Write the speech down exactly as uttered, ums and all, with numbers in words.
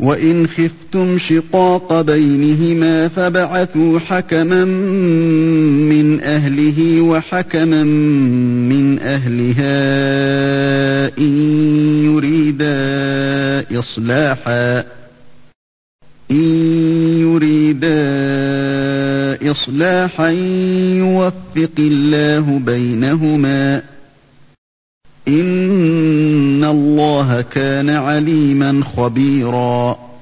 وَإِنْ خِفْتُمْ شِقَاقَ بَيْنِهِمَا فَابْعَثُوا حَكَمًا مِّنْ أَهْلِهِ وَحَكَمًا مِّنْ أَهْلِهَا إِنْ يُرِيدَا إِصْلَاحًا إِنْ يُرِيدَا إِصْلَاحًا يُوَفِّقِ اللَّهُ بَيْنَهُمَا إِنَّ اللَّهَ كَانَ عَلِيمًا خَبِيرًا.